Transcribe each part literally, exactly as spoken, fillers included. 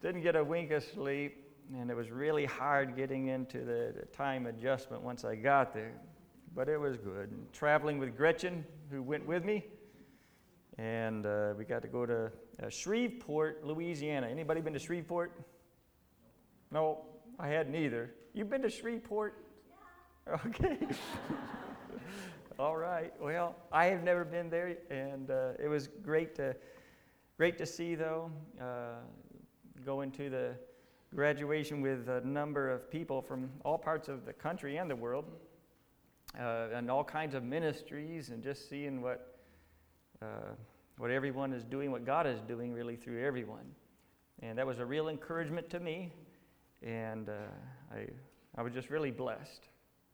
didn't get a wink of sleep, and it was really hard getting into the, the time adjustment once I got there. But it was good. And traveling with Gretchen, who went with me, and uh, we got to go to uh, Shreveport, Louisiana. Anybody been to Shreveport? No, I hadn't either. You've been to Shreveport? Yeah. Okay. All right. Well, I have never been there, and uh, it was great to great to see, though, uh, going to the graduation with a number of people from all parts of the country and the world, uh, and all kinds of ministries, and just seeing what uh, what everyone is doing, what God is doing, really through everyone. And that was a real encouragement to me, and uh, I I was just really blessed.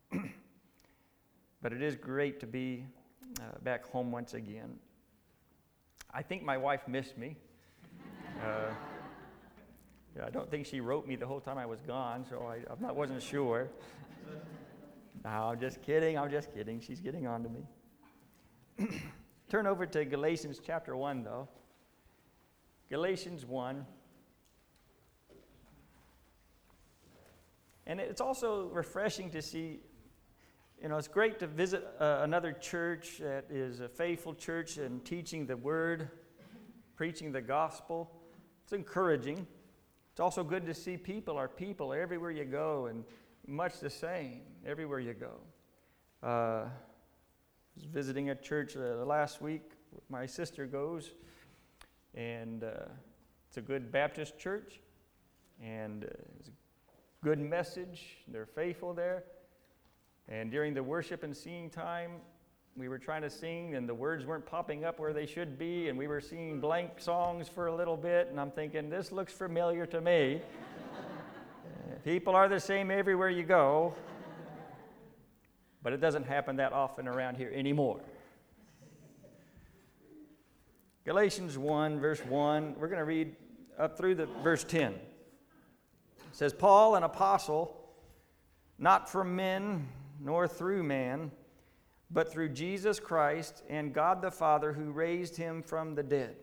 But it is great to be uh, back home once again. I think my wife missed me. Uh, yeah, I don't think she wrote me the whole time I was gone, so I I'm not, wasn't sure. No, I'm just kidding. I'm just kidding. She's getting on to me. Turn over to Galatians chapter one, though. Galatians one. And it's also refreshing to see. You know, it's great to visit uh, another church that is a faithful church and teaching the word, preaching the gospel. It's encouraging. It's also good to see people are people everywhere you go, and much the same everywhere you go. Uh, I was visiting a church uh, last week. My sister goes, and uh, it's a good Baptist church, and uh, it's a good message. They're faithful there. And during the worship and singing time, we were trying to sing, and the words weren't popping up where they should be, and we were singing blank songs for a little bit, and I'm thinking, this looks familiar to me. uh, people are the same everywhere you go, but it doesn't happen that often around here anymore. Galatians one, verse one, we're going to read up through the verse ten. It says, Paul, an apostle, not from men, nor through man, but through Jesus Christ and God the Father who raised him from the dead,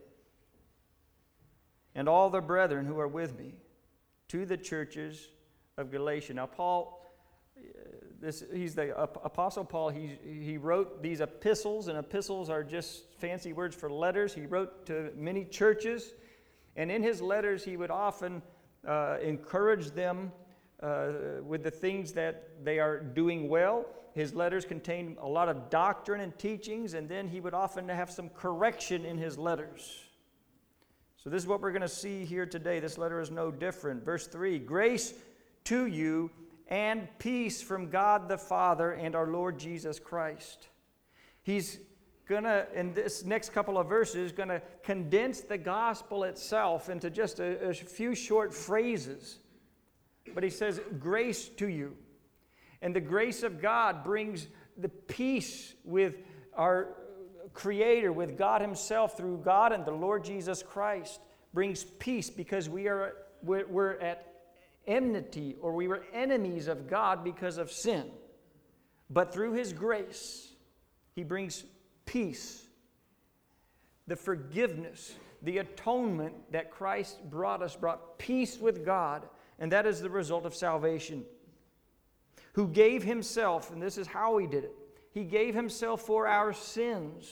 and all the brethren who are with me, to the churches of Galatia. Now, Paul, this he's the Apostle Paul. He he wrote these epistles, and epistles are just fancy words for letters. He wrote to many churches, and in his letters he would often uh, encourage them Uh, with the things that they are doing well. His letters contain a lot of doctrine and teachings, and then he would often have some correction in his letters. So this is what we're going to see here today. This letter is no different. Verse three, grace to you and peace from God the Father and our Lord Jesus Christ. He's going to, in this next couple of verses, going to condense the gospel itself into just a, a few short phrases. But he says, grace to you. And the grace of God brings the peace with our Creator, with God Himself, through God and the Lord Jesus Christ. Brings peace because we are, we're, we're at enmity, or we were enemies of God because of sin. But through His grace, He brings peace. The forgiveness, the atonement that Christ brought us, brought peace with God. And that is the result of salvation. Who gave Himself, and this is how He did it. He gave Himself for our sins.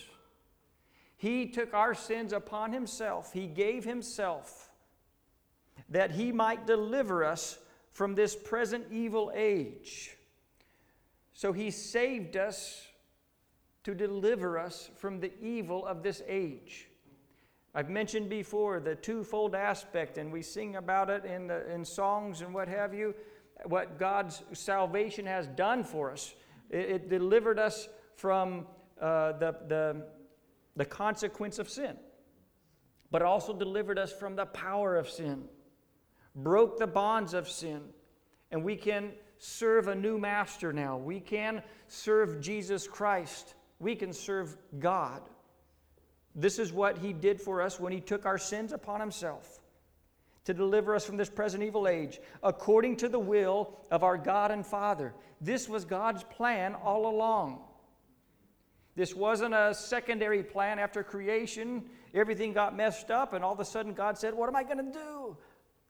He took our sins upon Himself. He gave Himself that He might deliver us from this present evil age. So He saved us to deliver us from the evil of this age. I've mentioned before the twofold aspect, and we sing about it in, the, in songs and what have you, what God's salvation has done for us. It, it delivered us from uh, the, the, the consequence of sin, but also delivered us from the power of sin, broke the bonds of sin, and we can serve a new master now. We can serve Jesus Christ. We can serve God. This is what He did for us when He took our sins upon Himself to deliver us from this present evil age, according to the will of our God and Father. This was God's plan all along. This wasn't a secondary plan after creation. Everything got messed up, and all of a sudden God said, what am I going to do?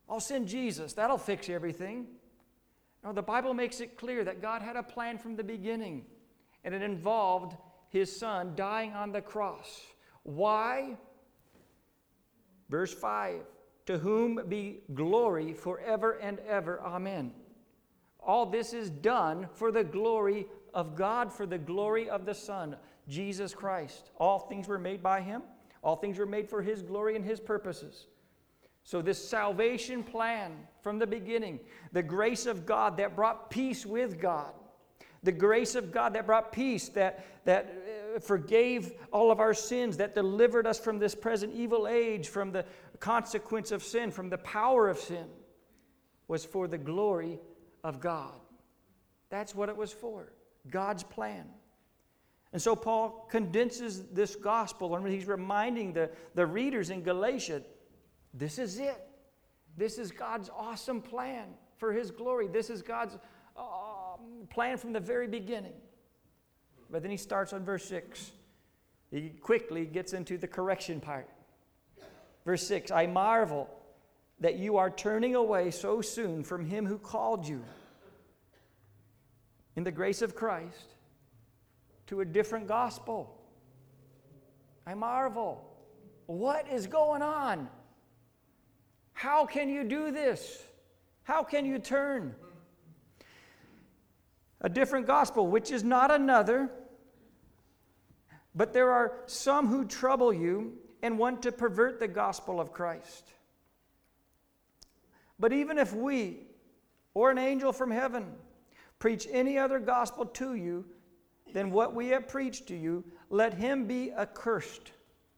I'll send Jesus. That'll fix everything. No, the Bible makes it clear that God had a plan from the beginning, and it involved His Son dying on the cross. Why? Verse five, to whom be glory forever and ever. Amen. All this is done for the glory of God, for the glory of the Son, Jesus Christ. All things were made by Him. All things were made for His glory and His purposes. So this salvation plan from the beginning, the grace of God that brought peace with God, the grace of God that brought peace, that, that uh, forgave all of our sins, that delivered us from this present evil age, from the consequence of sin, from the power of sin, was for the glory of God. That's what it was for, God's plan. And so Paul condenses this gospel, and he's reminding the, the readers in Galatia, this is it. This is God's awesome plan for His glory. This is God's uh, plan from the very beginning. But then he starts on verse six. He quickly gets into the correction part. Verse six, I marvel that you are turning away so soon from Him who called you in the grace of Christ to a different gospel. I marvel. What is going on? How can you do this? How can you turn? A different gospel, which is not another, but there are some who trouble you and want to pervert the gospel of Christ. But even if we, or an angel from heaven, preach any other gospel to you than what we have preached to you, let him be accursed.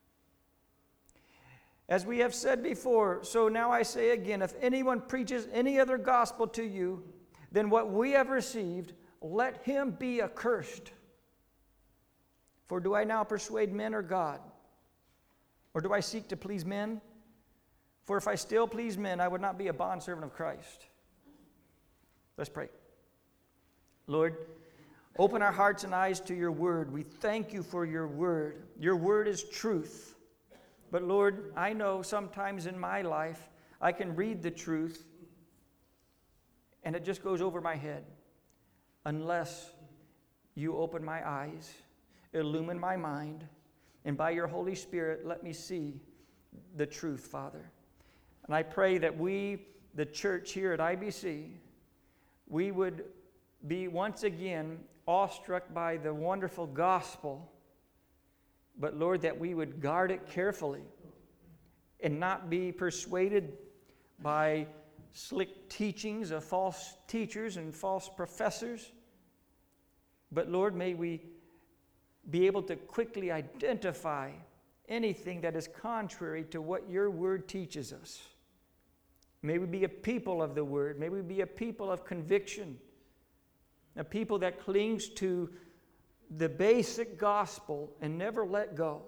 As we have said before, so now I say again, if anyone preaches any other gospel to you than what we have received, let him be accursed. For do I now persuade men or God? Or do I seek to please men? For if I still please men, I would not be a bondservant of Christ. Let's pray. Lord, open our hearts and eyes to your word. We thank you for your word. Your word is truth. But Lord, I know sometimes in my life I can read the truth and it just goes over my head unless you open my eyes, illumine my mind, and by your Holy Spirit let me see the truth, Father. And I pray that we, the church here at I B C, we would be once again awestruck by the wonderful gospel, but Lord, that we would guard it carefully and not be persuaded by slick teachings of false teachers and false professors. But Lord, may we be able to quickly identify anything that is contrary to what your word teaches us. May we be a people of the word. May we be a people of conviction, a people that clings to the basic gospel and never let go.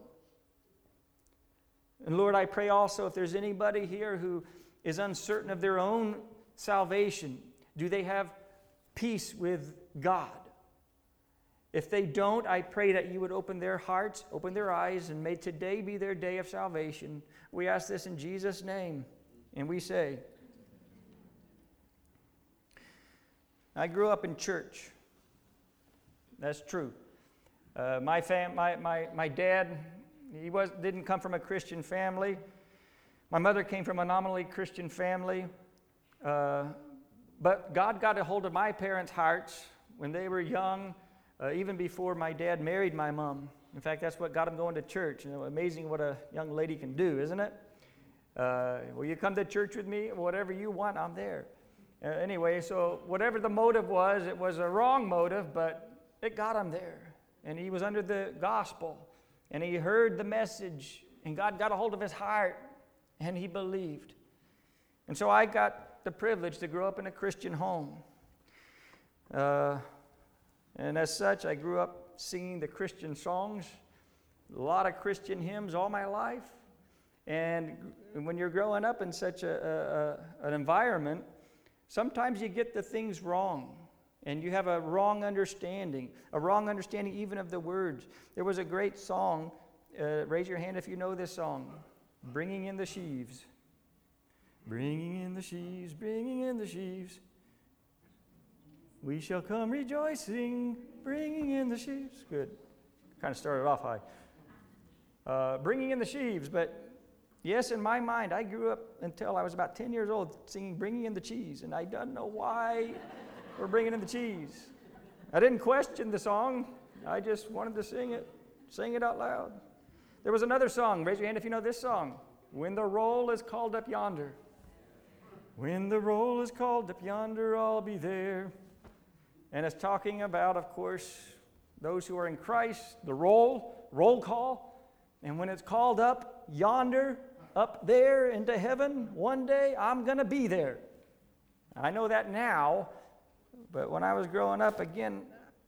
And Lord, I pray also if there's anybody here who is uncertain of their own salvation, do they have peace with God? If they don't, I pray that you would open their hearts, open their eyes, and may today be their day of salvation. We ask this in Jesus' name, and we say, I grew up in church. That's true. Uh, my, fam- my, my, my dad, he was, didn't come from a Christian family. My mother came from a nominally Christian family. Uh, but God got a hold of my parents' hearts when they were young, uh, even before my dad married my mom. In fact, that's what got them going to church. You know, amazing what a young lady can do, isn't it? Uh, will you come to church with me? Whatever you want, I'm there. Uh, anyway, so whatever the motive was, it was a wrong motive, but it got him there. And he was under the gospel. And he heard the message. And God got a hold of his heart. And he believed. And so I got the privilege to grow up in a Christian home. Uh, and as such, I grew up singing the Christian songs. A lot of Christian hymns all my life. And when you're growing up in such a, a, a, an environment, sometimes you get the things wrong. And you have a wrong understanding, a wrong understanding even of the words. There was a great song, uh, raise your hand if you know this song, Bringing in the Sheaves. Bringing in the sheaves, bringing in the sheaves. We shall come rejoicing, bringing in the sheaves. Good. Kind of started off high. Uh, bringing in the sheaves, but yes, in my mind, I grew up until I was about ten years old singing Bringing in the Cheese, and I don't know why we're bringing in the cheese. I didn't question the song. I just wanted to sing it, sing it out loud. There was another song. Raise your hand if you know this song. When the roll is called up yonder. When the roll is called up yonder, I'll be there. And it's talking about, of course, those who are in Christ, the roll, roll call. And when it's called up yonder, up there into heaven, one day I'm going to be there. I know that now, but when I was growing up, again,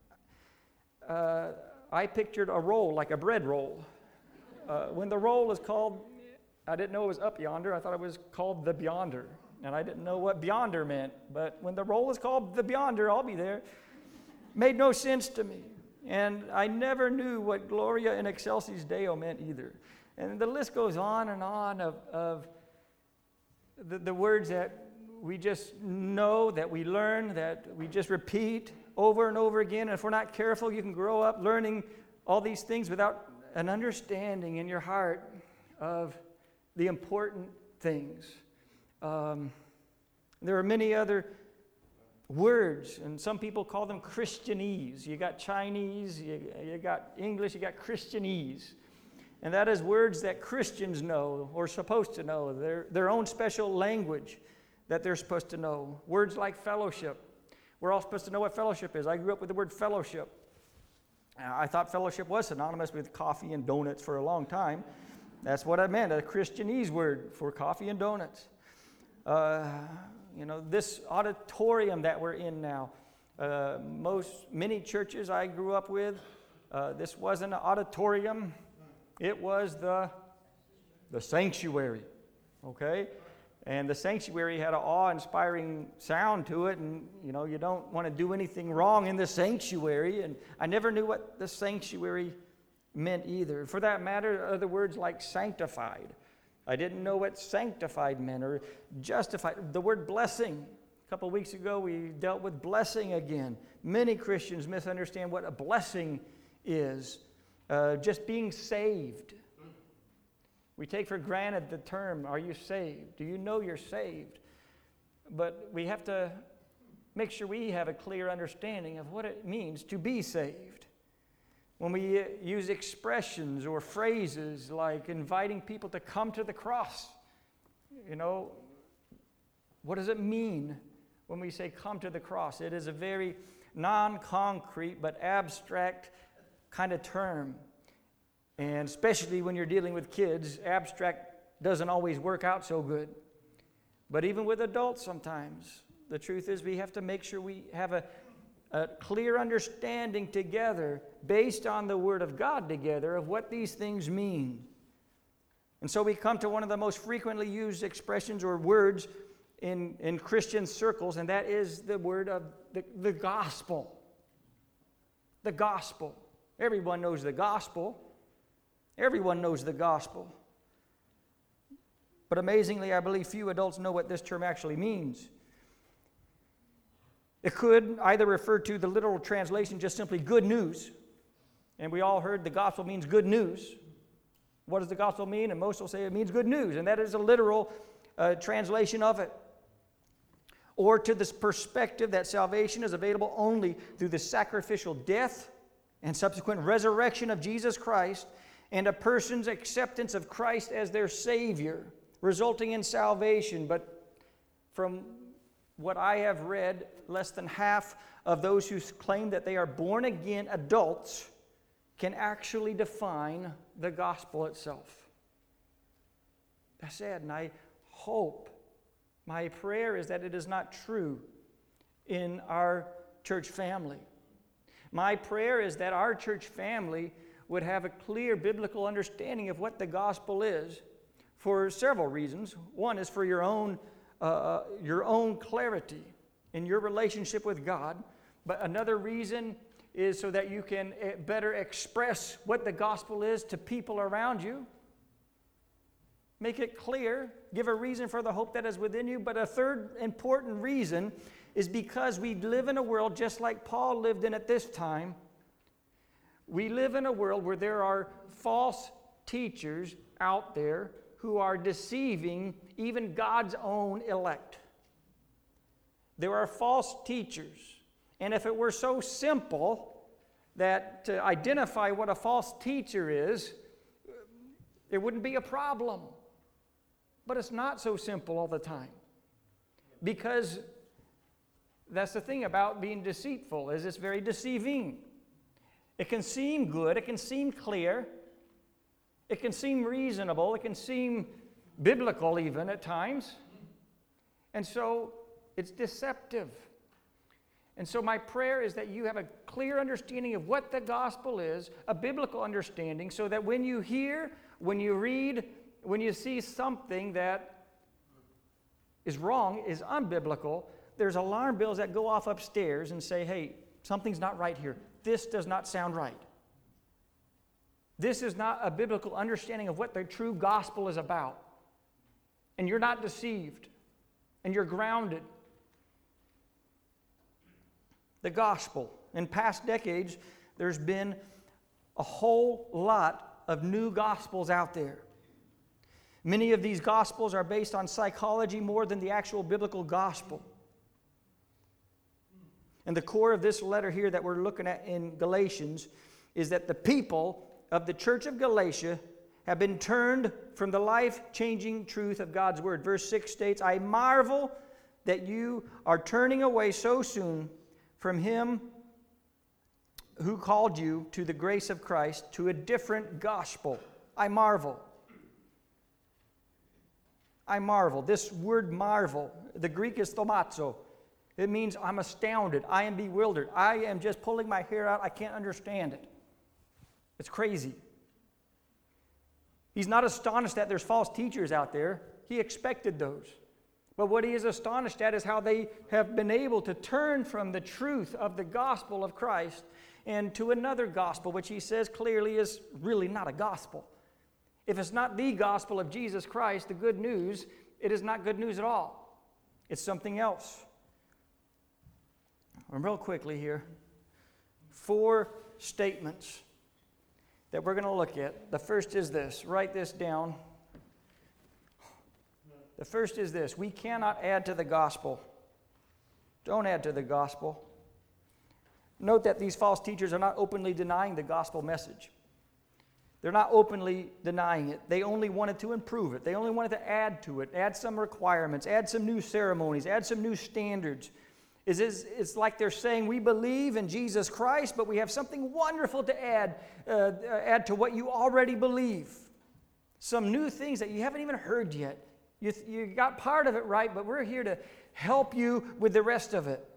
uh, I pictured a roll like a bread roll. Uh, when the roll is called, I didn't know it was up yonder. I thought it was called the beyonder. And I didn't know what beyonder meant. But when the roll is called the beyonder, I'll be there. Made no sense to me. And I never knew what Gloria in excelsis Deo meant either. And the list goes on and on of, of the, the words that we just know, that we learn, that we just repeat over and over again. And if we're not careful, you can grow up learning all these things without an understanding in your heart of the important things. Um, there are many other words, and some people call them Christianese. You got Chinese, you, you got English, you got Christianese. And that is words that Christians know or supposed to know, their, their own special language that they're supposed to know. Words like fellowship. We're all supposed to know what fellowship is. I grew up with the word fellowship. I thought fellowship was synonymous with coffee and donuts for a long time. That's what I meant, a Christianese word for coffee and donuts. Uh, you know, this auditorium that we're in now, uh, most, many churches I grew up with, uh, this wasn't an auditorium. It was the, the sanctuary, okay? And the sanctuary had an awe-inspiring sound to it, and, you know, you don't want to do anything wrong in the sanctuary, and I never knew what the sanctuary meant either. For that matter, other words like sanctified. I didn't know what sanctified meant or justified. The word blessing. A couple of weeks ago, we dealt with blessing again. Many Christians misunderstand what a blessing is. Uh, just being saved. We take for granted the term, are you saved? Do you know you're saved? But we have to make sure we have a clear understanding of what it means to be saved. When we uh, use expressions or phrases like inviting people to come to the cross, you know, what does it mean when we say come to the cross? It is a very non-concrete but abstract kind of term. And especially when you're dealing with kids, abstract doesn't always work out so good. But even with adults sometimes, the truth is we have to make sure we have a, a clear understanding together based on the Word of God together of what these things mean. And so we come to one of the most frequently used expressions or words in, in Christian circles, and that is the word of the, the gospel. The gospel. Everyone knows the gospel. Everyone knows the gospel. But amazingly, I believe few adults know what this term actually means. It could either refer to the literal translation, just simply good news. And we all heard the gospel means good news. What does the gospel mean? And most will say it means good news. And that is a literal uh, translation of it. Or to this perspective that salvation is available only through the sacrificial death and subsequent resurrection of Jesus Christ, and a person's acceptance of Christ as their Savior, resulting in salvation. But from what I have read, less than half of those who claim that they are born-again adults can actually define the gospel itself. That's sad, and I hope, my prayer is that it is not true in our church family. My prayer is that our church family would have a clear biblical understanding of what the gospel is for several reasons. One is for your own, uh, your own clarity in your relationship with God. But another reason is so that you can better express what the gospel is to people around you. make it clear, give a reason for the hope that is within you. But a third important reason is because we live in a world just like Paul lived in at this time. We live in a world where there are false teachers out there who are deceiving even God's own elect. There are false teachers. And if it were so simple that to identify what a false teacher is, it wouldn't be a problem. But it's not so simple all the time. Because that's the thing about being deceitful, is it's very deceiving. It can seem good, it can seem clear, it can seem reasonable, it can seem biblical even at times. And so it's deceptive. And so my prayer is that you have a clear understanding of what the gospel is, a biblical understanding, so that when you hear, when you read, when you see something that is wrong, is unbiblical, there's alarm bells that go off upstairs and say, hey, something's not right here. This does not sound right. This is not a biblical understanding of what the true gospel is about. And you're not deceived. And you're grounded. The gospel. In past decades, there's been a whole lot of new gospels out there. Many of these gospels are based on psychology more than the actual biblical gospel. And the core of this letter here that we're looking at in Galatians is that the people of the church of Galatia have been turned from the life-changing truth of God's word. Verse six states, I marvel that you are turning away so soon from him who called you to the grace of Christ to a different gospel. I marvel. I marvel. This word marvel, the Greek is thomazo. It means I'm astounded. I am bewildered. I am just pulling my hair out. I can't understand it. It's crazy. He's not astonished that there's false teachers out there. He expected those. But what he is astonished at is how they have been able to turn from the truth of the gospel of Christ and to another gospel, which he says clearly is really not a gospel. If it's not the gospel of Jesus Christ, the good news, it is not good news at all. It's something else. And real quickly here, four statements that we're going to look at. The first is this. Write this down. The first is this. We cannot add to the gospel. Don't add to the gospel. Note that these false teachers are not openly denying the gospel message. They're not openly denying it. They only wanted to improve it. They only wanted to add to it, add some requirements, add some new ceremonies, add some new standards. It's, it's like they're saying, we believe in Jesus Christ, but we have something wonderful to add, uh, add to what you already believe. Some new things that you haven't even heard yet. You, you got part of it right, but we're here to help you with the rest of it.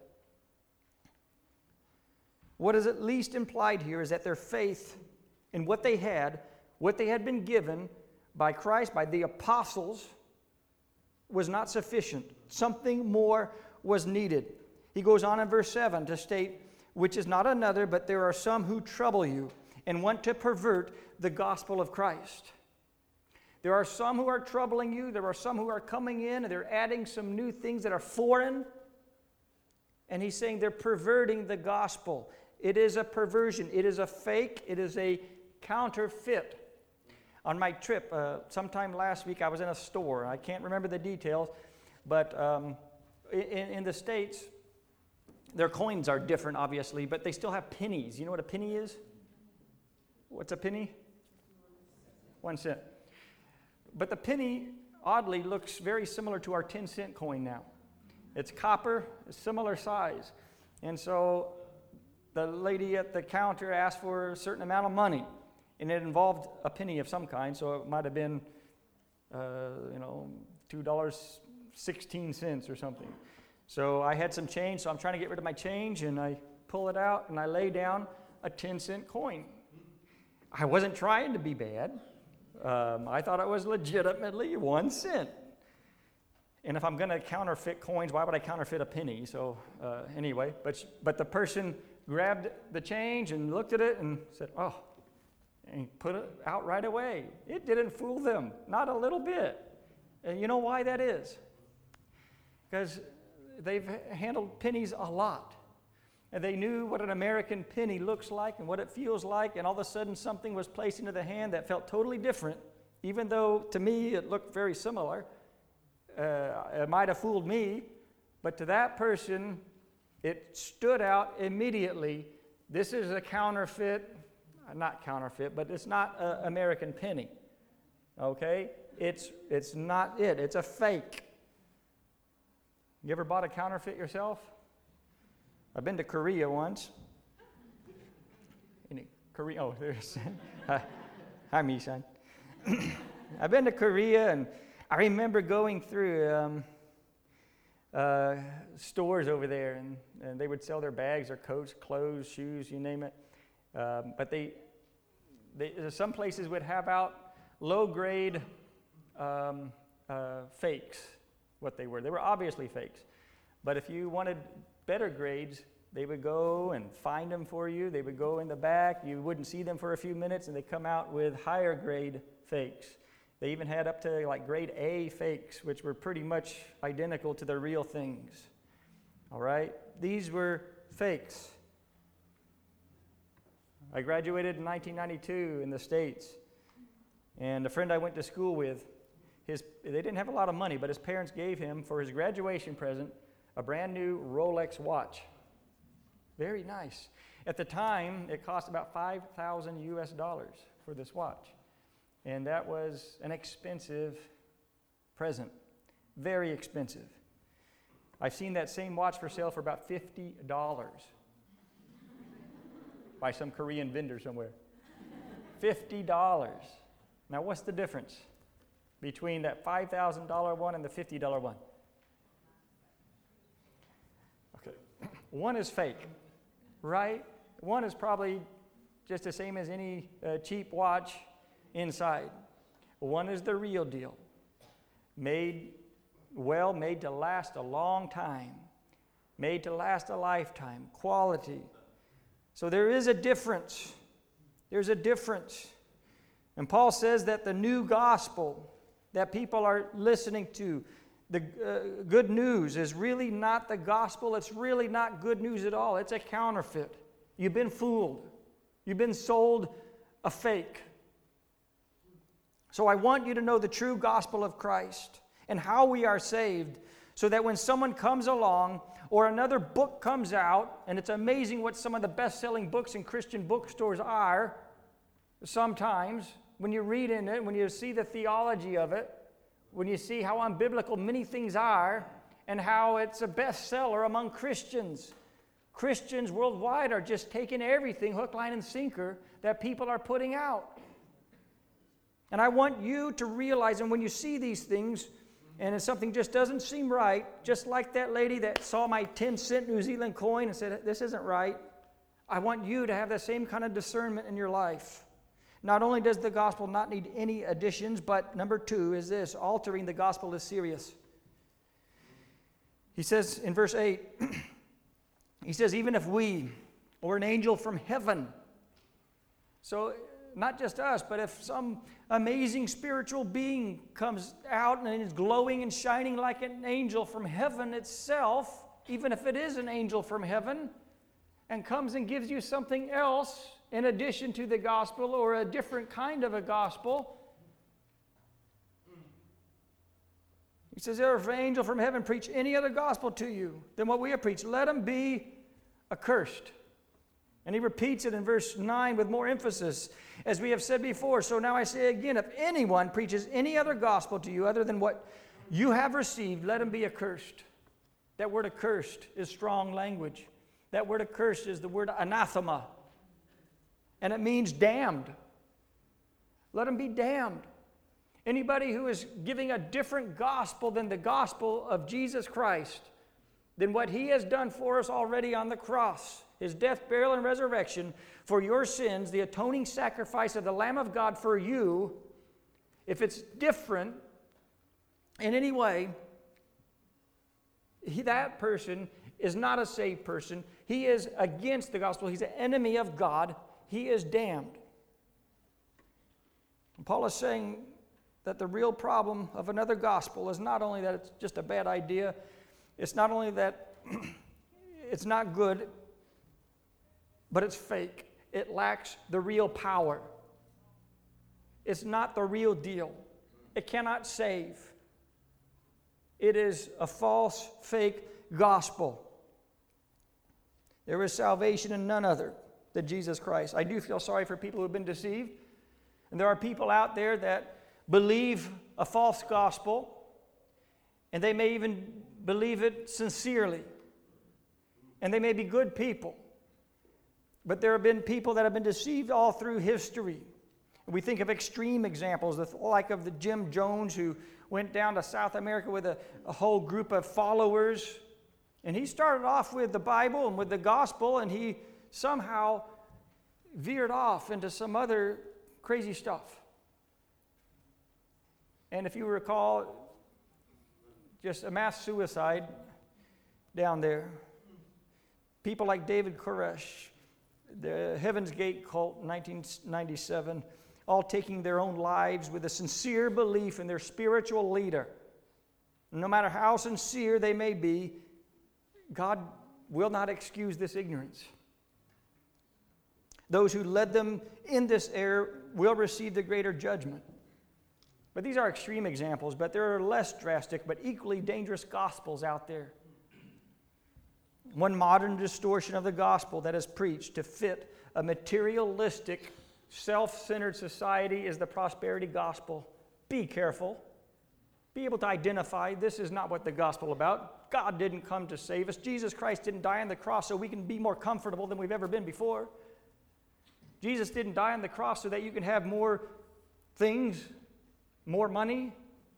What is at least implied here is that their faith in what they had, what they had been given by Christ, by the apostles, was not sufficient. Something more was needed. He goes on in verse seven to state, which is not another, but there are some who trouble you and want to pervert the gospel of Christ. There are some who are troubling you. There are some who are coming in and they're adding some new things that are foreign. And he's saying they're perverting the gospel. It is a perversion. It is a fake. It is a counterfeit. On my trip, uh, sometime last week, I was in a store. I can't remember the details, but um, in, in the States, their coins are different, obviously, but they still have pennies. You know what a penny is? What's a penny? One cent. But the penny, oddly, looks very similar to our ten cent coin now. It's copper, similar size. And so the lady at the counter asked for a certain amount of money, and it involved a penny of some kind, so it might have been, uh, you know, two dollars and sixteen cents or something. So I had some change, so I'm trying to get rid of my change, and I pull it out, and I lay down a ten cent coin. I wasn't trying to be bad. Um, I thought it was legitimately one cent. And if I'm going to counterfeit coins, why would I counterfeit a penny? So uh, anyway, but but the person grabbed the change and looked at it and said, oh, and put it out right away. It didn't fool them, not a little bit. And you know why that is? Because they've handled pennies a lot. And they knew what an American penny looks like and what it feels like, and all of a sudden something was placed into the hand that felt totally different, even though to me it looked very similar. Uh, it might have fooled me, but to that person, it stood out immediately. This is a counterfeit, not counterfeit, but it's not an American penny, okay? It's, it's not it. It's a fake. You ever bought a counterfeit yourself? I've been to Korea once. In Korea, oh, there's, hi, Mi-san. I've been to Korea, and I remember going through um, uh, stores over there, and, and they would sell their bags, their coats, clothes, shoes, you name it. Um, but they, they, some places would have out low-grade um, uh, fakes, what they were. They were obviously fakes. But if you wanted better grades, they would go and find them for you. They would go in the back. You wouldn't see them for a few minutes, and they come out with higher grade fakes. They even had up to like grade A fakes, which were pretty much identical to the real things. All right? These were fakes. I graduated in nineteen ninety-two in the States, and a friend I went to school with, his, they didn't have a lot of money, but his parents gave him, for his graduation present, a brand new Rolex watch. Very nice. At the time, it cost about five thousand U S dollars for this watch. And that was an expensive present. Very expensive. I've seen that same watch for sale for about fifty dollars by some Korean vendor somewhere. fifty dollars. Now, what's the difference between that five thousand dollars one and the fifty dollars one? Okay. One is fake, right? One is probably just the same as any uh, cheap watch inside. One is the real deal. Made well, made to last a long time. Made to last a lifetime. Quality. So there is a difference. There's a difference. And Paul says that the new gospel that people are listening to, the uh, good news, is really not the gospel. It's really not good news at all. It's a counterfeit. You've been fooled. You've been sold a fake. So I want you to know the true gospel of Christ and how we are saved, so that when someone comes along or another book comes out, and it's amazing what some of the best-selling books in Christian bookstores are sometimes, when you read in it, when you see the theology of it, when you see how unbiblical many things are, and how it's a bestseller among Christians. Christians worldwide are just taking everything, hook, line, and sinker, that people are putting out. And I want you to realize, and when you see these things, and if something just doesn't seem right, just like that lady that saw my ten cent New Zealand coin and said, this isn't right, I want you to have the same kind of discernment in your life. Not only does the gospel not need any additions, but number two is this: altering the gospel is serious. He says in verse eight, he says, even if we or an angel from heaven, so not just us, but if some amazing spiritual being comes out and is glowing and shining like an angel from heaven itself, even if it is an angel from heaven, and comes and gives you something else in addition to the gospel, or a different kind of a gospel, he says, if an angel from heaven preach any other gospel to you than what we have preached, let him be accursed. And he repeats it in verse nine with more emphasis, as we have said before. So now I say again, if anyone preaches any other gospel to you other than what you have received, let him be accursed. That word accursed is strong language. That word accursed is the word anathema. And it means damned. Let him be damned. Anybody who is giving a different gospel than the gospel of Jesus Christ, than what he has done for us already on the cross, his death, burial, and resurrection for your sins, the atoning sacrifice of the Lamb of God for you, if it's different in any way, he, that person is not a saved person. He is against the gospel. He's an enemy of God. He is damned. Paul is saying that the real problem of another gospel is not only that it's just a bad idea, it's not only that it's not good, but it's fake. It lacks the real power. It's not the real deal. It cannot save. It is a false, fake gospel. There is salvation in none other than Jesus Christ. I do feel sorry for people who have been deceived. And there are people out there that believe a false gospel, and they may even believe it sincerely. And they may be good people. But there have been people that have been deceived all through history. We think of extreme examples, like of the Jim Jones, who went down to South America with a, a whole group of followers. And he started off with the Bible and with the gospel, and he somehow veered off into some other crazy stuff. And if you recall, just a mass suicide down there. People like David Koresh, the Heaven's Gate cult in nineteen ninety-seven, all taking their own lives with a sincere belief in their spiritual leader. No matter how sincere they may be, God will not excuse this ignorance. Those who led them in this error will receive the greater judgment. But these are extreme examples, but there are less drastic but equally dangerous gospels out there. One modern distortion of the gospel that is preached to fit a materialistic, self-centered society is the prosperity gospel. Be careful. Be able to identify this is not what the gospel is about. God didn't come to save us. Jesus Christ didn't die on the cross so we can be more comfortable than we've ever been before. Jesus didn't die on the cross so that you can have more things, more money.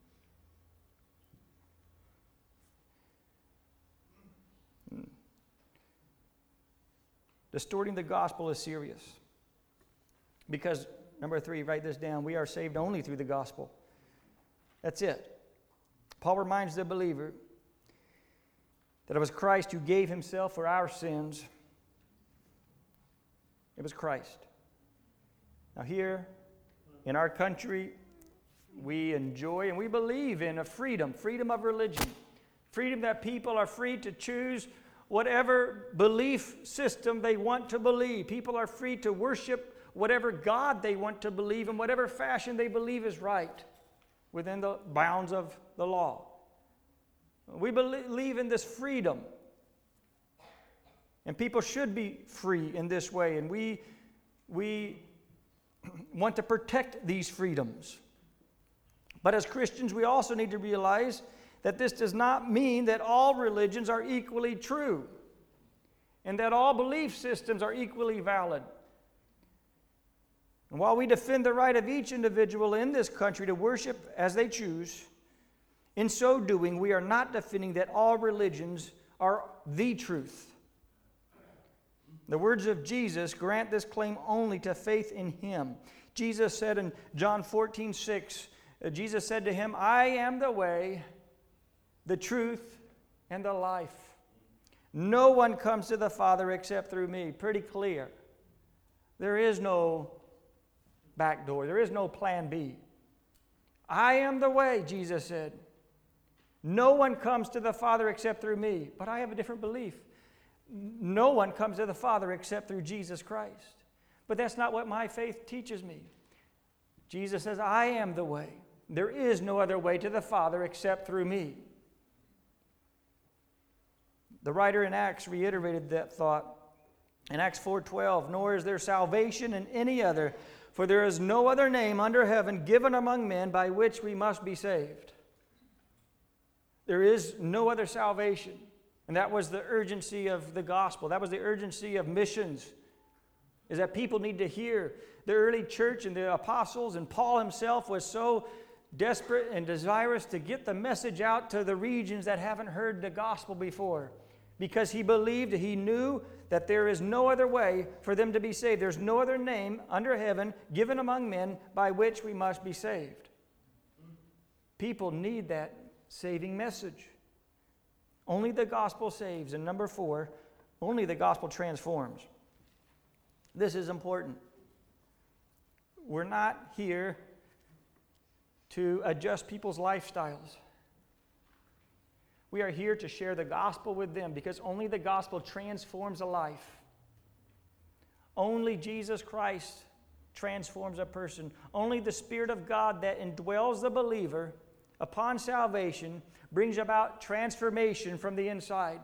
Distorting the gospel is serious. Because, number three, write this down, we are saved only through the gospel. That's it. Paul reminds the believer that it was Christ who gave himself for our sins. It was Christ. Now here, in our country, we enjoy and we believe in a freedom, freedom of religion, freedom that people are free to choose whatever belief system they want to believe. People are free to worship whatever God they want to believe in whatever fashion they believe is right within the bounds of the law. We believe in this freedom. And people should be free in this way. And we, we want to protect these freedoms. But as Christians, we also need to realize that this does not mean that all religions are equally true and that all belief systems are equally valid. And while we defend the right of each individual in this country to worship as they choose, in so doing, we are not defending that all religions are the truth. The words of Jesus grant this claim only to faith in Him. Jesus said in John fourteen six, Jesus said to him, I am the way, the truth, and the life. No one comes to the Father except through me. Pretty clear. There is no back door. There is no plan B. I am the way, Jesus said. No one comes to the Father except through me. But I have a different belief. No one comes to the Father except through Jesus Christ. But that's not what my faith teaches me. Jesus says, I am the way. There is no other way to the Father except through me. The writer in Acts reiterated that thought in Acts four twelve, nor is there salvation in any other, for there is no other name under heaven given among men by which we must be saved. There is no other salvation. And that was the urgency of the gospel. That was the urgency of missions, is that people need to hear. The early church and the apostles and Paul himself was so desperate and desirous to get the message out to the regions that haven't heard the gospel before, because he believed, he knew that there is no other way for them to be saved. There's no other name under heaven given among men by which we must be saved. People need that saving message. Only the gospel saves. And number four, only the gospel transforms. This is important. We're not here to adjust people's lifestyles. We are here to share the gospel with them because only the gospel transforms a life. Only Jesus Christ transforms a person. Only the Spirit of God that indwells the believer upon salvation brings about transformation from the inside.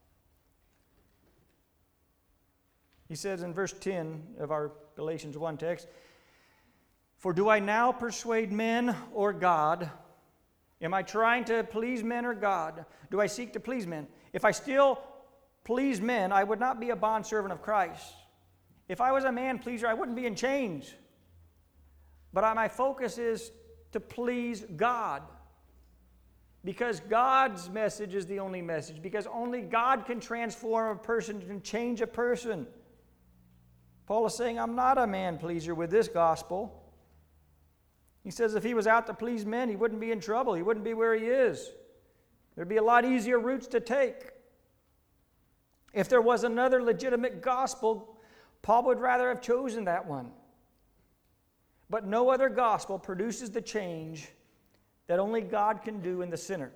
He says in verse ten of our Galatians one text, "For do I now persuade men or God? Am I trying to please men or God? Do I seek to please men? If I still please men, I would not be a bondservant of Christ. If I was a man pleaser, I wouldn't be in chains. But my focus is to please God. Because God's message is the only message. Because only God can transform a person, can change a person. Paul is saying, I'm not a man pleaser with this gospel. He says if he was out to please men, he wouldn't be in trouble. He wouldn't be where he is. There'd be a lot easier routes to take. If there was another legitimate gospel, Paul would rather have chosen that one. But no other gospel produces the change that only God can do in the sinner.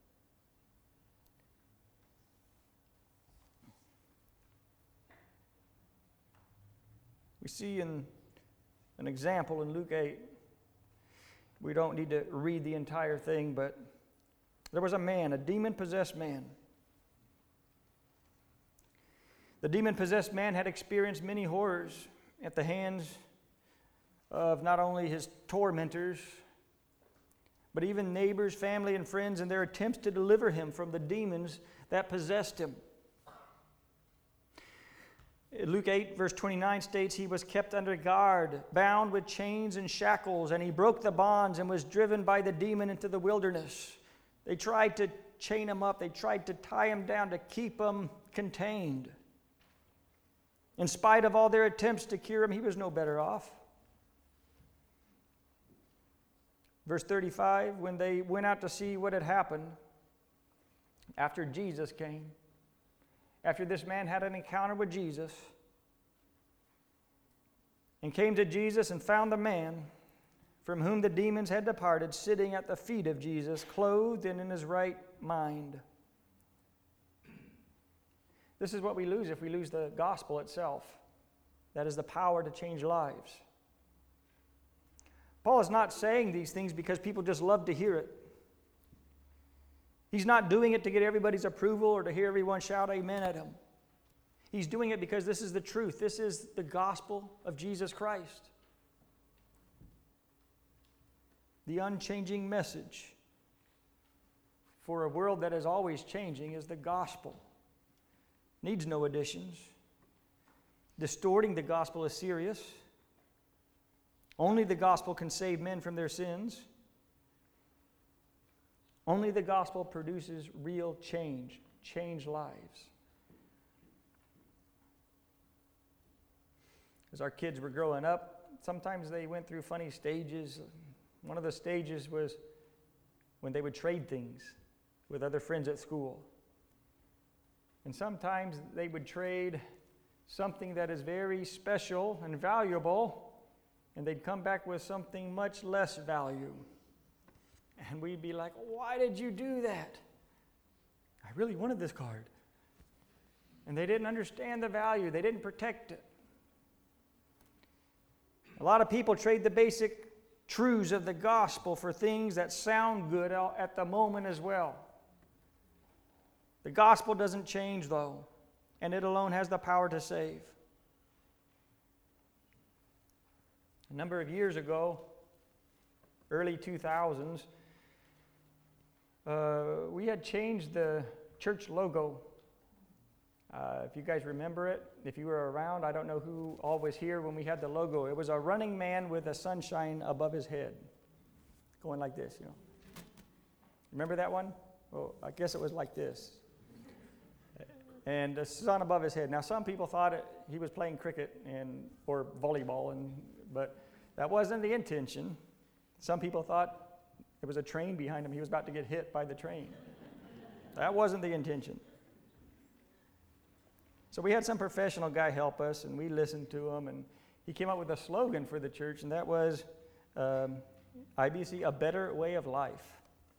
We see in an example in Luke eight. We don't need to read the entire thing, but there was a man, a demon-possessed man. The demon-possessed man had experienced many horrors at the hands of not only his tormentors, but even neighbors, family, and friends in their attempts to deliver him from the demons that possessed him. Luke eight, verse twenty-nine states, he was kept under guard, bound with chains and shackles, and he broke the bonds and was driven by the demon into the wilderness. They tried to chain him up. They tried to tie him down to keep him contained. In spite of all their attempts to cure him, he was no better off. Verse thirty-five, when they went out to see what had happened, after Jesus came, after this man had an encounter with Jesus, and came to Jesus and found the man from whom the demons had departed sitting at the feet of Jesus, clothed and in his right mind. This is what we lose if we lose the gospel itself. That is the power to change lives. Paul is not saying these things because people just love to hear it. He's not doing it to get everybody's approval or to hear everyone shout amen at him. He's doing it because this is the truth. This is the gospel of Jesus Christ. The unchanging message for a world that is always changing is the gospel. Needs no additions. Distorting the gospel is serious. Only the gospel can save men from their sins. Only the gospel produces real change, changed lives. As our kids were growing up, sometimes they went through funny stages. One of the stages was when they would trade things with other friends at school. And sometimes they would trade something that is very special and valuable, and they'd come back with something much less value. And we'd be like, why did you do that? I really wanted this card. And they didn't understand the value. They didn't protect it. A lot of people trade the basic truths of the gospel for things that sound good at the moment as well. The gospel doesn't change, though, and it alone has the power to save. A number of years ago, early two thousands, uh, we had changed the church logo. Uh, if you guys remember it, if you were around, I don't know who all was here when we had the logo. It was a running man with a sunshine above his head, going like this, you know. Remember that one? Well, I guess it was like this. And the sun above his head. Now, some people thought it, he was playing cricket and or volleyball, and but that wasn't the intention. Some people thought it was a train behind him. He was about to get hit by the train. That wasn't the intention. So we had some professional guy help us, and we listened to him, and he came up with a slogan for the church, and that was, um, I B C, a better way of life.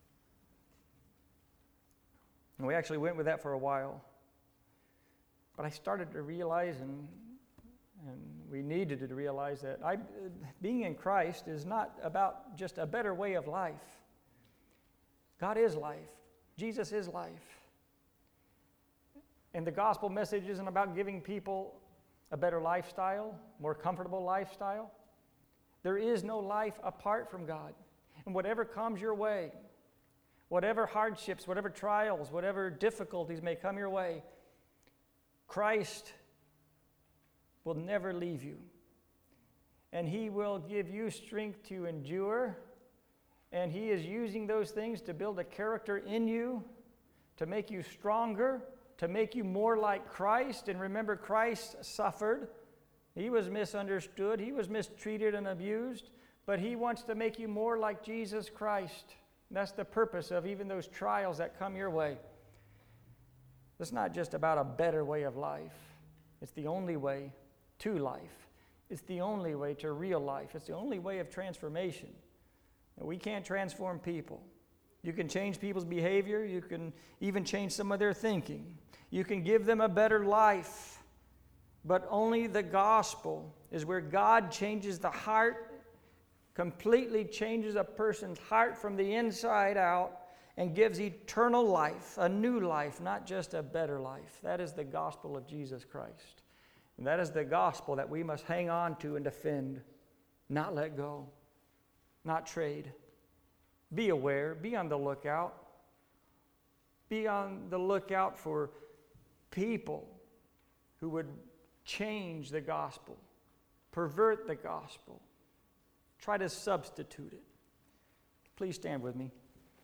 And we actually went with that for a while. But I started to realize, and, and we needed to realize that I, being in Christ is not about just a better way of life. God is life. Jesus is life. And the gospel message isn't about giving people a better lifestyle, more comfortable lifestyle. There is no life apart from God. And whatever comes your way, whatever hardships, whatever trials, whatever difficulties may come your way, Christ will never leave you. And He will give you strength to endure. And He is using those things to build a character in you, to make you stronger, to make you more like Christ. And remember, Christ suffered. He was misunderstood. He was mistreated and abused. But He wants to make you more like Jesus Christ. And that's the purpose of even those trials that come your way. It's not just about a better way of life. It's the only way to life. It's the only way to real life. It's the only way of transformation. And we can't transform people. You can change people's behavior. You can even change some of their thinking. You can give them a better life. But only the gospel is where God changes the heart, completely changes a person's heart from the inside out, and gives eternal life, a new life, not just a better life. That is the gospel of Jesus Christ. And that is the gospel that we must hang on to and defend, not let go, not trade. Be aware, be on the lookout. Be on the lookout for people who would change the gospel, pervert the gospel, try to substitute it. Please stand with me.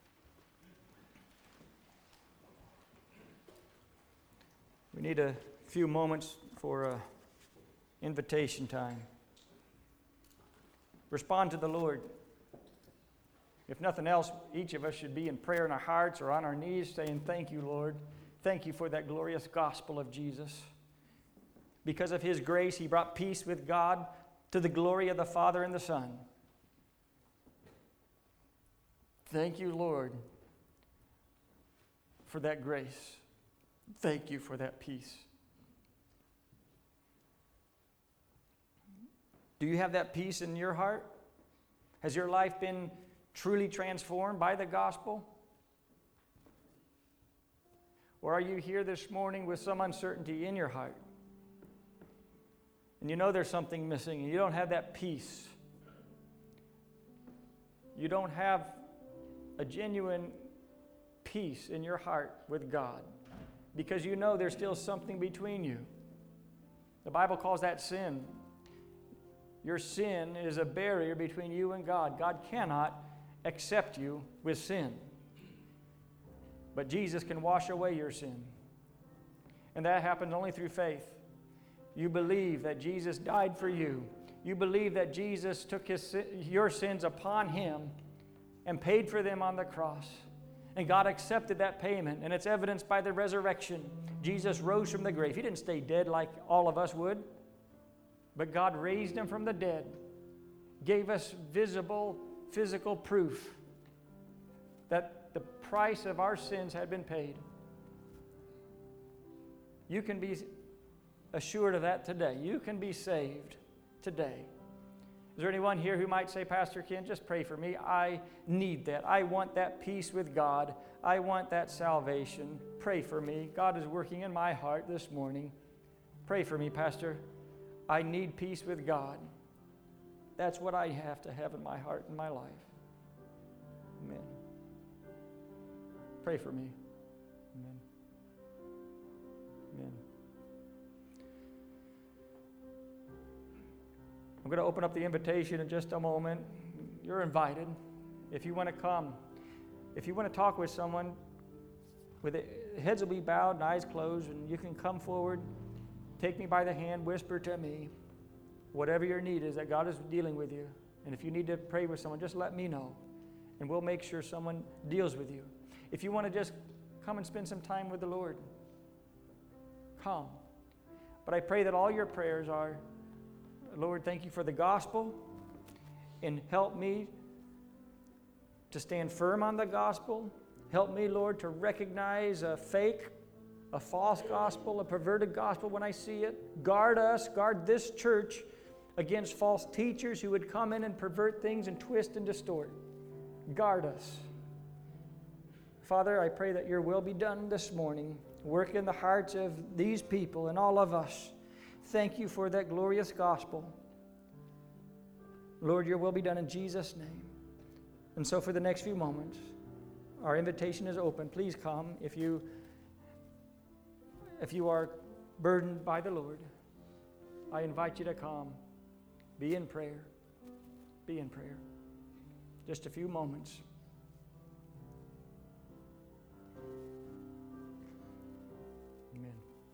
We need a few moments for uh, invitation time. Respond to the Lord. If nothing else, each of us should be in prayer in our hearts or on our knees saying, "Thank you, Lord. Thank you for that glorious gospel of Jesus. Because of His grace, He brought peace with God to the glory of the Father and the Son. Thank you, Lord, for that grace. Thank you for that peace." Do you have that peace in your heart? Has your life been truly transformed by the gospel? Or are you here this morning with some uncertainty in your heart? And you know there's something missing, and you don't have that peace. You don't have a genuine peace in your heart with God because you know there's still something between you. The Bible calls that sin. Your sin is a barrier between you and God. God cannot accept you with sin. But Jesus can wash away your sin. And that happens only through faith. You believe that Jesus died for you. You believe that Jesus took his, your sins upon Him and paid for them on the cross. And God accepted that payment, and it's evidenced by the resurrection. Jesus rose from the grave. He didn't stay dead like all of us would, but God raised Him from the dead, gave us visible, physical proof that the price of our sins had been paid. You can be assured of that today. You can be saved today. Is there anyone here who might say, "Pastor Ken, just pray for me. I need that. I want that peace with God. I want that salvation. Pray for me. God is working in my heart this morning. Pray for me, Pastor. I need peace with God. That's what I have to have in my heart and my life." Amen. Pray for me. Amen. Amen. I'm going to open up the invitation in just a moment. You're invited. If you want to come, if you want to talk with someone, with it, heads will be bowed and eyes closed, and you can come forward, take me by the hand, whisper to me whatever your need is that God is dealing with you. And if you need to pray with someone, just let me know, and we'll make sure someone deals with you. If you want to just come and spend some time with the Lord, come. But I pray that all your prayers are, "Lord, thank you for the gospel, and help me to stand firm on the gospel. Help me, Lord, to recognize a fake, a false gospel, a perverted gospel when I see it. Guard us, guard this church against false teachers who would come in and pervert things and twist and distort. Guard us. Father, I pray that your will be done this morning. Work in the hearts of these people and all of us. Thank you for that glorious gospel. Lord, your will be done in Jesus' name. And so for the next few moments, our invitation is open. Please come if you, if you are burdened by the Lord. I invite you to come. Be in prayer. Be in prayer. Just a few moments. Amen.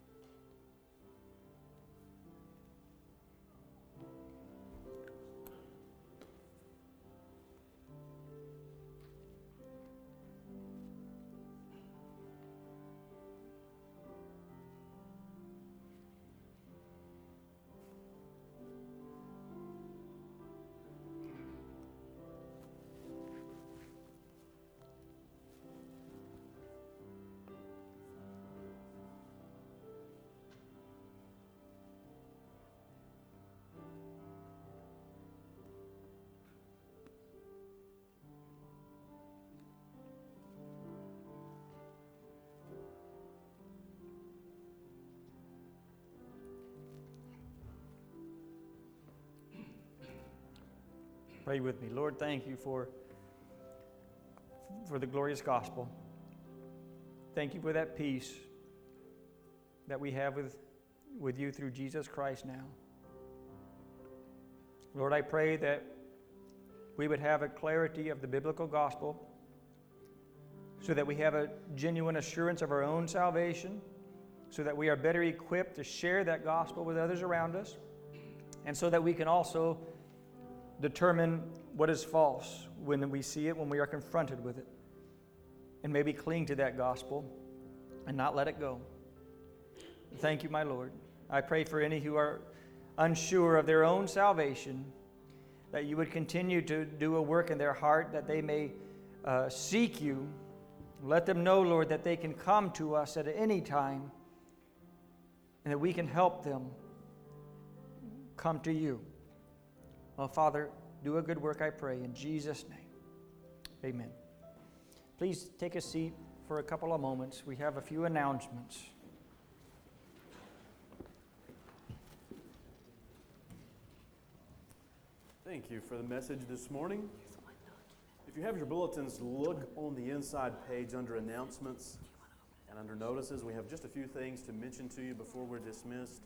Pray with me. Lord, thank you for, for the glorious gospel. Thank you for that peace that we have with, with you through Jesus Christ now. Lord, I pray that we would have a clarity of the biblical gospel so that we have a genuine assurance of our own salvation, so that we are better equipped to share that gospel with others around us, and so that we can also determine what is false when we see it, when we are confronted with it, and maybe cling to that gospel and not let it go. Thank you, my Lord. I pray for any who are unsure of their own salvation, that you would continue to do a work in their heart, that they may uh, seek you. Let them know, Lord, that they can come to us at any time and that we can help them come to you. Well, Father, do a good work, I pray, in Jesus' name. Amen. Please take a seat for a couple of moments. We have a few announcements. Thank you for the message this morning. If you have your bulletins, look on the inside page under announcements and under notices. We have just a few things to mention to you before we're dismissed.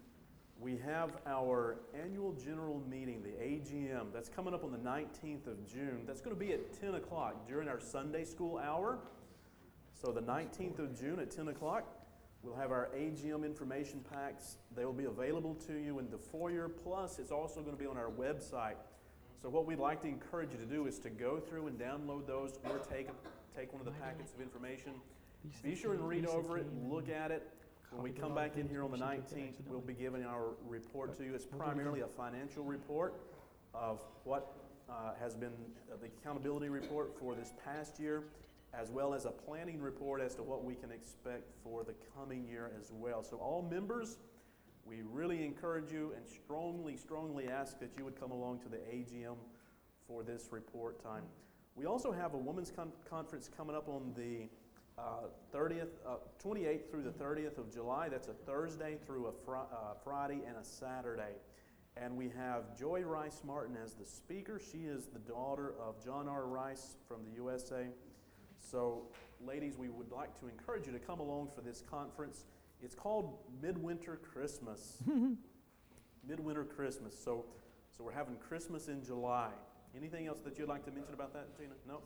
We have our annual general meeting, the A G M. That's coming up on the nineteenth of June. That's going to be at ten o'clock during our Sunday school hour. So the nineteenth of June at ten o'clock, we'll have our A G M information packs. They will be available to you in the foyer. Plus, it's also going to be on our website. So what we'd like to encourage you to do is to go through and download those or take, take one of the packets of information. Be sure and read over it, look at it. When we come back in here on the nineteenth, we'll be giving our report to you. It's primarily a financial report of what uh, has been uh, the accountability report for this past year, as well as a planning report as to what we can expect for the coming year as well. So all members, we really encourage you and strongly, strongly ask that you would come along to the A G M for this report time. We also have a women's con- conference coming up on the Uh, thirtieth, uh, twenty-eighth through the thirtieth of July. That's a Thursday through a fr- uh, Friday and a Saturday. And we have Joy Rice Martin as the speaker. She is the daughter of John R. Rice from the U S A. So, ladies, we would like to encourage you to come along for this conference. It's called Midwinter Christmas. Midwinter Christmas. So, so we're having Christmas in July. Anything else that you'd like to mention about that, Tina? No?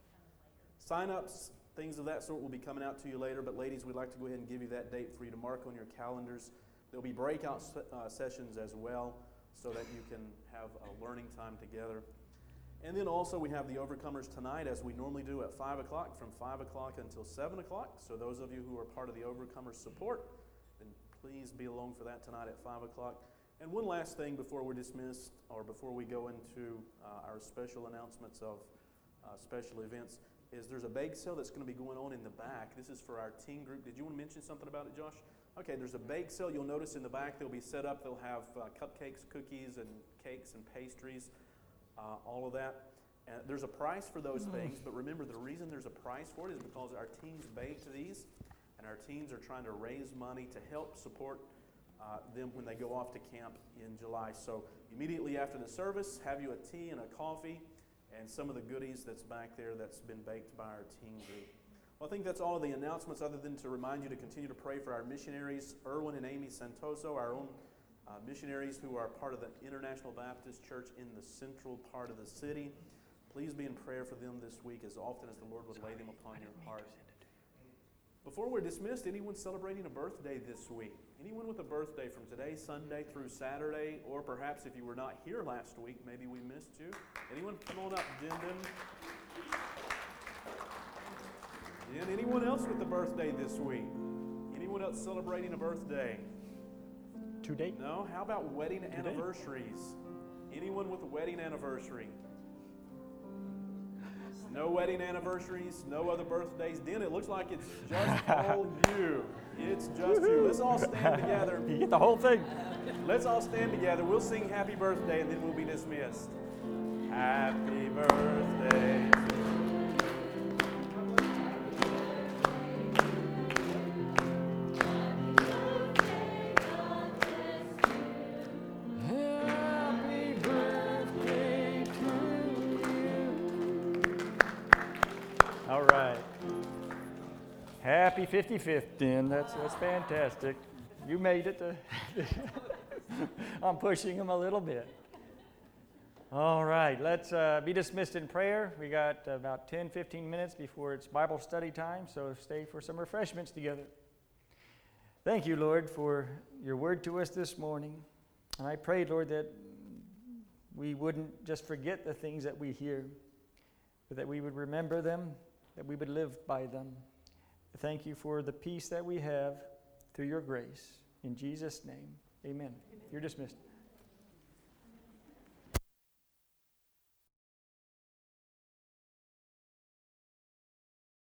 Sign-ups, things of that sort will be coming out to you later, but ladies, we'd like to go ahead and give you that date for you to mark on your calendars. There'll be breakout uh, sessions as well, so that you can have a learning time together. And then also we have the Overcomers tonight, as we normally do at five o'clock, from five o'clock until seven o'clock. So those of you who are part of the Overcomers support, then please be along for that tonight at five o'clock. And one last thing before we're dismissed, or before we go into uh, our special announcements of uh, special events, is there's a bake sale that's going to be going on in the back. This is for our teen group. Did you want to mention something about it, Josh? Okay, there's a bake sale. You'll notice in the back they'll be set up. They'll have uh, cupcakes, cookies, and cakes and pastries, uh, all of that. And there's a price for those things, but remember the reason there's a price for it is because our teens baked these, and our teens are trying to raise money to help support uh, them when they go off to camp in July. So immediately after the service, have you a tea and a coffee and some of the goodies that's back there that's been baked by our teen group. Well, I think that's all of the announcements, other than to remind you to continue to pray for our missionaries, Erwin and Amy Santoso, our own uh, missionaries who are part of the International Baptist Church in the central part of the city. Please be in prayer for them this week as often as the Lord would lay them upon your heart. Before we're dismissed, anyone celebrating a birthday this week? Anyone with a birthday from today, Sunday through Saturday, or perhaps if you were not here last week, maybe we missed you. Anyone? Come on up, Jendon. And anyone else with a birthday this week? Anyone else celebrating a birthday? Today? No? How about wedding Today? anniversaries? Anyone with a wedding anniversary? No wedding anniversaries, no other birthdays. Den, it looks like it's just all you. It's just you. Let's all stand together. You get the whole thing. Let's all stand together. We'll sing happy birthday and then we'll be dismissed. Happy birthday. All right. Happy fifty-fifth, Den. That's that's fantastic. You made it. To I'm pushing him a little bit. All right. Let's uh, be dismissed in prayer. We got about ten, fifteen minutes before it's Bible study time, so stay for some refreshments together. Thank you, Lord, for your word to us this morning. And I pray, Lord, that we wouldn't just forget the things that we hear, but that we would remember them, that we would live by them. Thank you for the peace that we have through your grace. In Jesus' name, amen. You're dismissed.